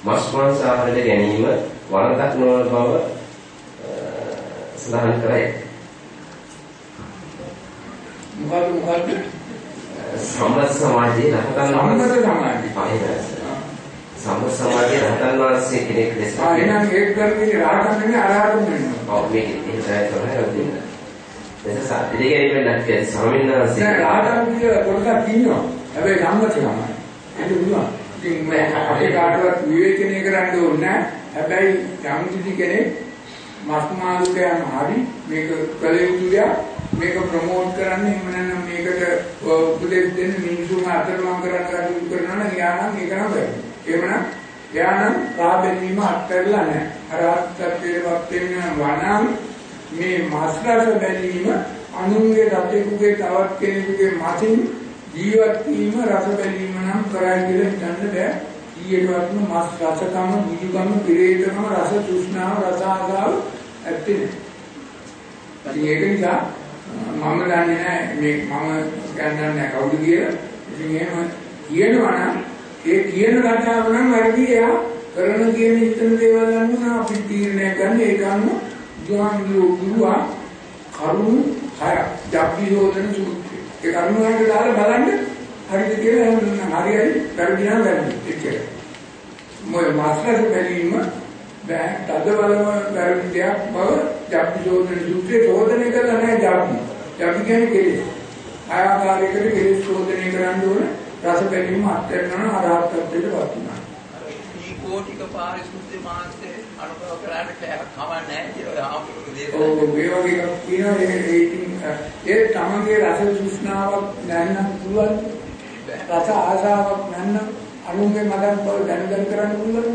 මස් මාංශ ආහාර ගැනීම වරදක් නොවන බව සඳහන් කරයි. මොකද සම්මත සමාජයේ රහතන් සමාජයේ රහතන් වහන්සේ කෙනෙක් ලෙස එහෙනම් ඒක කරන්නේ රහතන් නෙමෙයි අරහතන් වෙනවා. ඔව් මේක එහෙමයි තමයි. එතන සාධිකයෙන් නැත්නම් ස්වාමීන් වහන්සේ රහතන් කිය පොඩ්ඩක් ඉන්නවා. හැබැයි සම්මත තමයි. ඒක උනවා. ඉතින් මේ අපේ කාටවත් විවේචනය කරන්න ඕනේ නැහැ. හැබැයි යම් කිසි කෙනෙක් මස්මාලුකයන් හරි මේක කළ යුතුය. මේක ප්‍රමෝට් කරන්න එහෙම නැත්නම් මේකට උපදෙස් දෙන්න මිනිසුන් අතරමං කරන්න කටයුතු කරනවා නම් යානම් ඒක නම් බෑ. එහෙමනම් යානම් රාබෙන්නීම අත්හැරලා නැහැ. අර අත්‍යවශ්‍යවත් වෙන වනම් මේ මාස්ටර්ස් බැලීම අනුන්ගේ රටේකුගේ තවත් කෙනෙකුගේ මාසින් ජීවත් වීම රස බැලීම නම් කරයි කියලා හිතන්න බෑ. ඊයටවත්ම මාස් රසකම නිදුගම පිරේතකම රස තෘෂ්ණාව රස ආගාව ඇත්තේ නැහැ. ඒක නිසා මම දන්නේ නැහැ මේ මම ගන්නන්නේ නැහැ කවුද කියලා. ඉතින් එහෙම කියනවා නම් ඒ කියන රටාව නම් වැඩි එයා කරන කියන හිතන දේවල් අනුව අපි තීරණය ගන්න ඒක අනුව දුවා කරුණු හය ජප්පියෝදන සූත්‍රය. ඒ කරුණු වලට දාලා බලන්න හරිද කියලා එහෙම හරියයි පරිදිනා වැරදි එච්චර. මොකද මාස්ටර් බැලීම බෑ තද බලම වැරදියක් බව ජප්පියෝදන සූත්‍රයේ චෝදනය කරලා නැහැ ජප්පි. ජප්පි කියන්නේ කෙලෙස්. ආකාරයකට කෙලෙස් චෝදනය කරන්න ඕන රස බැලීම අත්හැරන අරහත්ත්වයට වත් වෙනවා. කෝටික පාරිශුද්ධ මාංශයේ අනුභව කරාට කවන්නේ කියලා ආපුරුදු දේශනා. ඔව් මේ වගේ කියනවා ඒ තමන්ගේ රස සුෂ්ණාවක් නැත්නම් පුළුවන්. රස ආසාවක් නැත්නම් අනුන්ගේ මදන් බව දැනගන්න කරන්න පුළුවන්.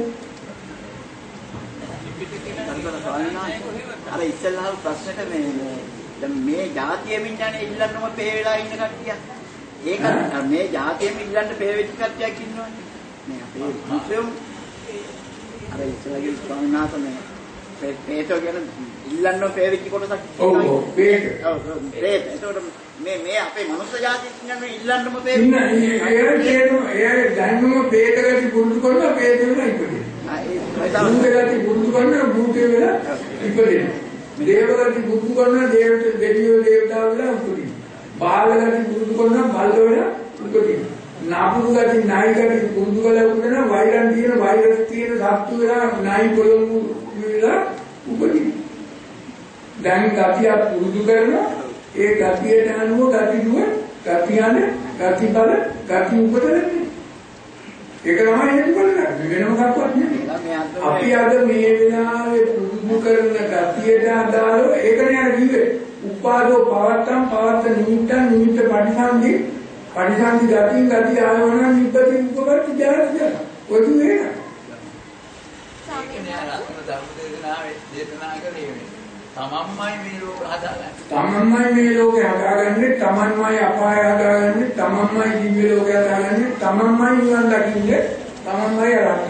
අර ඉස්සෙල්ලා ප්‍රශ්නෙට දැන් මේ જાතියෙම ඉන්නනේ ඉල්ලන්නම පේ වෙලා ඉන්න කට්ටිය. ඒක මේ જાතියෙම ඉල්ලන්න පේ වෙච්ච කට්ටියක් ඉන්නවනේ. මේ අපේ මුස්ලිම් අර ඉස්සෙල්ලාගේ ස්වාමීන් වහන්සේ පේතෝ කියන ඉල්ලන්න පේ වෙච්ච කොටසක් ඔව් පේක. ඔව් පේක. ඒතකොට මේ අපේ මනුස්ස જાතිය ඉන්නනේ ඉල්ලන්නම පේ ඉන්න ඒ දැනුම පේකකට පුරුදු කරලා පේක වෙලා ඉපදෙනවා. බුදුගලති බුදු කරන භූතේ වෙලා ඉපදෙනවා. දේවගලති බුදු කරන දෙවියෝ දේවතාවෝ වෙලා උපදිනවා. බාලගලති බුදු කරන බල්ලෝ වෙලා උපදිනවා. නාපුරුගලති නායිගලති බුදු කරලා උපදිනවා. වෛරන් තියෙන වෛරස් තියෙන සත්තු වෙලා නායි පොළොමු වෙලා උපදිනවා. දැන් ගතිය පුරුදු කරන ඒ ගතියට අනුව ගති දුව ගතියන ගති බල ගති උපදෙන්නේ. ඒක තමයි හේතු කරන්නේ. වෙනම කක්වත් නෙමෙයි. අපි අද මේ වෙලාවේ පුරුදු කරන ගතියට අදාළව ඒකනේ අර කිව්වේ. උපාදෝ පවත්තම් පවත්ත නිමිත්තං නිමිත්ත පටිසන්ධි පටිසන්ධි ගතින් ගති ආවන නිබ්බති උපපත්ති ජාති. ඔය දුවේන. සාමිනේ ආරතන ධර්ම දේශනා කරේ තමන්මයි මේ ලෝක හදාගන්නේ. තමන්මයි මේ ලෝකේ හදාගන්නේ, තමන්මයි අපාය හදාගන්නේ, තමන්මයි දිව්‍ය ලෝකය හදාගන්නේ, තමන්මයි නිවන් දකින්නේ, තමන්මයි අරහත්